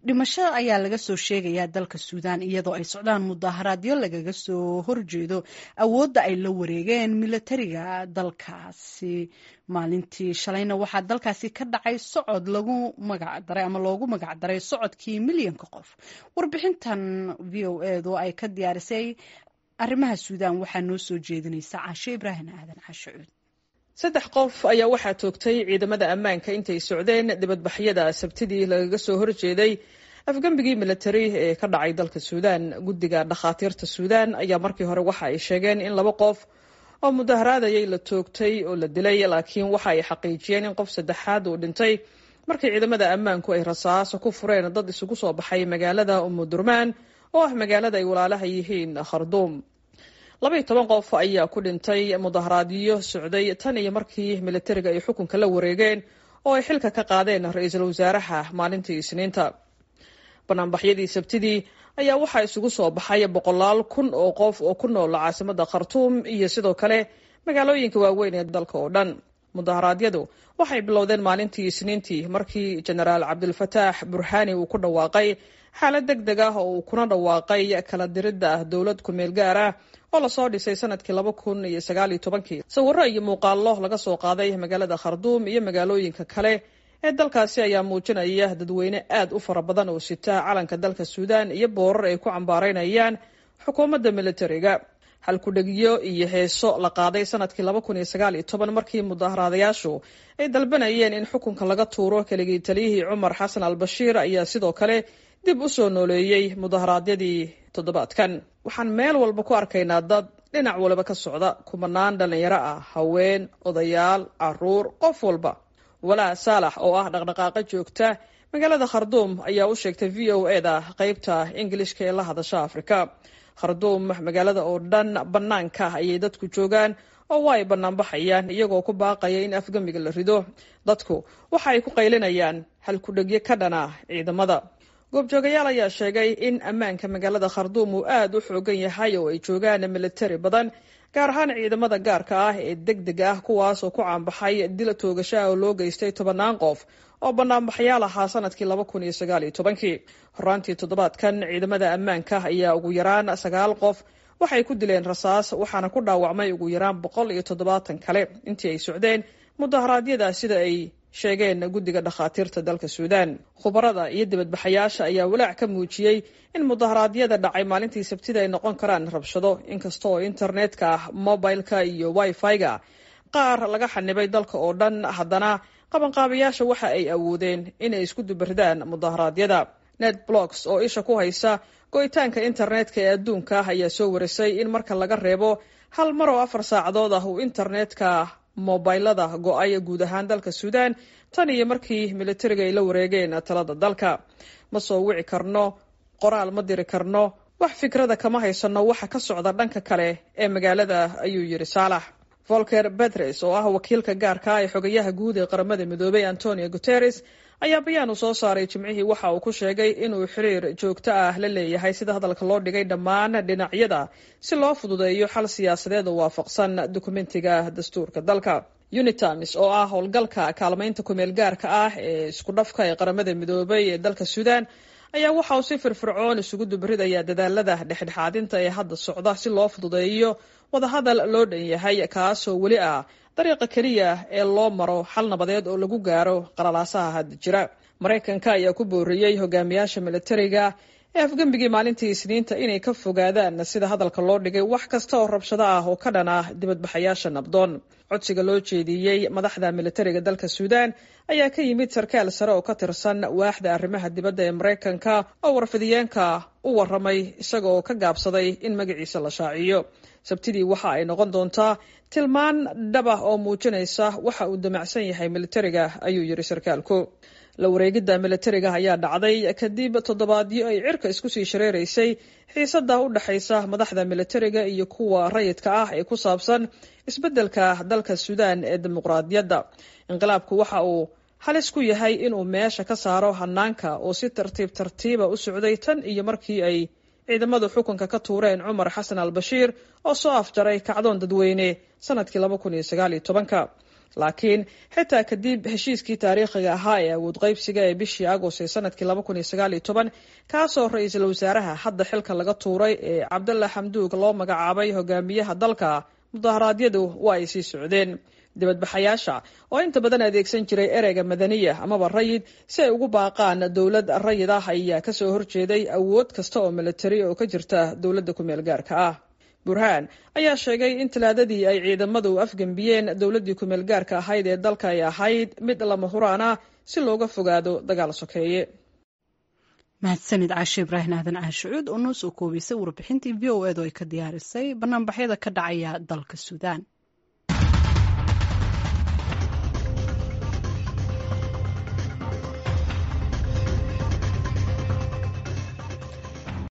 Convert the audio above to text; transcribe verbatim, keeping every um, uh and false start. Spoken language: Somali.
dhimasho ayaa laga soo sheegayaa dalka suudaan iyadoo ay socdaan mudaharaadyo lagaga soo horjeedo awoodda ay la wareegeen milatariga dalkaasi. maalintii shalayna waxaa dalkaasi ka dhacay socod lagu magacdaray ama loogu magacdaray socodkii milyanka qof. warbixintan v o edu ay ka diyaarisay arrimaha suudaan waxaa noo soo jeedinaysa caashe ibraahim aadan caashe cuud. saddex qof ayaa waxaa toogtay ciidamada ammaanka intay socdeen dibadbaxyada sabtidii lagaga soo horjeeday afgembigii milatari ee ka dhacay dalka suudaan. guddiga dhakhaatiirta suudaan ayaa markii hore waxa ay sheegeen in laba qof oo mudaharaadayay la toogtay oo la dilay, laakiin waxa ay xaqiijiyeen in qof saddexaad uu dhintay markii ciidamada ammaanku ay rasaaso ku fureen dad isugu soo baxay magaalada umudurmaan oo ah magaalada ay walaalaha yihiin kharduum. labaiyo toban qof ayaa ku dhintay mudaharaadyo socday tan iyo markii milatariga ay xukunka la wareegeen oo ay xilka ka qaadeen ra-iisul wasaaraha maalintii isniinta. banaanbaxyadii sabtidii ayaa waxaa isugu soo baxay boqolaal kun oo qof oo ku nool caasimada khartuum iyo sidoo kale magaalooyinka waaweyn ee dalka oo dhan. mudaharaadyadu waxay bilowdeen maalintii isniintii markii jenaraal cabdilfataax burhaani uu ku dhawaaqay xaalad deg deg ah oo uu kuna dhawaaqay kala diridda dowlad ku-meel gaar ah oo lasoo dhisay sanadkii laba kun iyo sagaal iyo tobankii. sawiro iyo muuqaallo laga soo qaaday magaalada kharduum iyo magaalooyinka kale ee dalkaasi ayaa muujinaya dadweyne aad u fara badan oo sita calanka dalka suudaan iyo boorar ay ku cambaaraynayaan xukuumadda milatariga. halkudhegiyo iyo heeso la qaaday sanadkii laba kun iyo sagaal iyo toban markii mudaharaadayaashu ay dalbanayeen in xukunka laga tuuro keligii taliyihii cumar xasan al bashiir ayaa sidoo kale dib u soo nooleeyey mudaharaadyadii toddobaadkan. waxaan meel walba ku arkaynaa dad dhinac waliba ka socda, kumanaan dhallinyaro ah, haween, odayaal, caruur, qof walba. walaa saalax oo ah dhaqdhaqaaqa joogta magaalada kharduum ayaa u sheegtay v o e da qaybta ingilishka ee la hadasha afrika. kharduum magaalada oo dhan bannaanka ayay dadku joogaan oo waa ay bannaanbaxayaan iyagoo ku baaqaya in afgembiga la rido. dadku waxa ay ku qaylinayaan halkudhegyo ka dhana ciidamada. goobjoogayaal ayaa sheegay in ammaanka magaalada kharduum uu aad u xoogan yahay oo ay joogaan milatari badan, gaar ahaan ciidamada gaarka ah ee deg deg ah kuwaas oo ku caanbaxay dil toogasha oo loo geystay tobannaan qof oo banaanbaxyaal ahaa sanadkii laba kun iyo sagaal iyo tobankii. horaantii toddobaadkan ciidamada ammaanka ayaa ugu yaraan sagaal qof waxay ku dileen rasaas, waxaana ku dhaawacmay ugu yaraan boqol iyo toddobaatan kale intii ay socdeen mudaharaadyada sida ay sheegeen guddiga dhakhaatiirta dalka suudaan. khubarada iyo dibadbaxayaasha ayaa walaac ka muujiyey in mudaharaadyada dhacay maalintii sabtida ay noqon karaan rabshado, inkasta oo internetka, mobileka iyo wifi-ga qaar laga xanibay dalka oo dhan. haddana qabanqaabayaasha waxa ay awoodeen inay isku dubirdaan mudaharaadyada. netblocks oo isha ku haysa go'itaanka internetka ee adduunka ayaa soo warisay in marka laga reebo hal mar oo afar saacadood ah uu internetka mobilada go-ay guud ahaan dalka suudaan tan iyo markii milatariga ay la wareegeen talada dalka. ma soo wici karno, qoraal ma diri karno, wax fikrada kama haysano waxa ka socda dhanka kale ee magaalada, ayuu yiri saalax. volker betres oo ah wakiilka gaarka ee xogayaha guud ee qaramada midoobay antonio guterres ayaa bayaan uu soo saaray jimcihii waxa uu ku sheegay inuu xiriir joogto ah la leeyahay sida hadalka loo dhigay dhammaan dhinacyada si loo fududeeyo xal siyaasadeed oo waafaqsan dukumentiga dastuurka dalka. unitamis oo ah howlgalka kaalmaynta kumeel gaarka ah ee isku dhafka ee qaramada midoobay ee dalka suudaan ayaa waxa uu si firfircoon isugu dubridaya dadaalada dhexdhexaadinta ee hadda socda si loo fududeeyo wadahadal loo dhan yahay, kaasoo weli ah dariiqa keliya ee loo maro xal nabadeed oo lagu gaaro qalalaasaha hadda jira. maraykanka ayaa ku booriyey hogaamiyaasha milatariga ee afgembigii maalintii isniinta inay ka fogaadaan sida hadalka loo dhigay wax kasta oo rabshado ah oo ka dhan ah dibadbaxayaasha nabdoon. codsiga loo jeediyey madaxda milatariga dalka suudaan ayaa ka yimid sarkaal sare oo ka tirsan waaxda arrimaha dibadda ee maraykanka oo warfidiyeenka u waramay isaga oo ka gaabsaday in magaciisa la shaaciyo. sabtidii waxa ay noqon doontaa tilmaan dhab ah oo muujinaysa waxa uu damacsan yahay milatariga, ayuu yiri sarkaalku. la wareegidda milatariga ayaa dhacday kadib toddobaadyo ay cirka isku sii shareeraysay xiisada u dhaxaysa madaxda milatariga iyo kuwa rayidka ah ee ku saabsan isbeddelka dalka suudaan ee dimuqraadiyadda. inqilaabku waxa uu halis ku yahay inuu meesha ka saaro hanaanka oo si tartiib tartiiba u socday tan iyo markii ay ciidamadu xukunka ka tuureen cumar xasan al bashiir oo soo afjaray kacdoon dadweyne sanadkii laba kun iyo sagaal iyo tobanka. laakiin xitaa kadib heshiiskii taariikhiga ahaa ee awood qaybsiga ee bishii agost ee sanadkii laba kun iyo sagaal iyo toban kaasoo ra-iisul wasaaraha hadda xilka laga tuuray ee cabdalla xamduug loo magacaabay hogaamiyaha dalka, mudaharaadyadu waa ay sii socdeen. dibadbaxayaasha oo inta badan adeegsan jiray ereyga madaniya amaba rayid si ay ugu baaqaan dowlad rayid ah ayaa kasoo horjeeday awood kasta oo militari oo ka jirta dowladda ku-meel gaarka ah. burhaan ayaa sheegay in talaadadii ay ciidamadu afgembiyeen dowladdii ku-meel gaarka ahayd ee dalka ay ahayd mid lama huraan ah si looga fogaado dagaal sokeeye. mahadsanid caashe ibraahim aadan caashucuud oo noo soo koobaysay warbixintii v o eed oo ay ka diyaarisay banaanbaxyada ka dhacaya dalka suudaan.